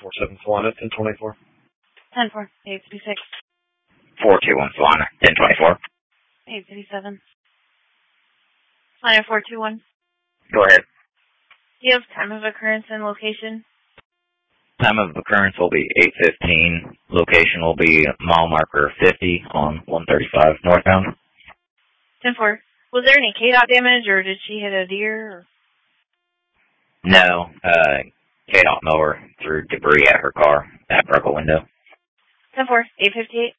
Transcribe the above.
447 Solana, 1024. 10-4, 856. 421 Solana, 1024. 857. Solana 421. Go ahead. Do you have time of occurrence and location? Time of occurrence will be 8:15. Location will be mile marker 50 on 135 northbound. 10-4. Was there any KDOT damage, or did she hit a deer? Or? No, KDOT mower threw debris at her car. That broke a window. 10-4, 858.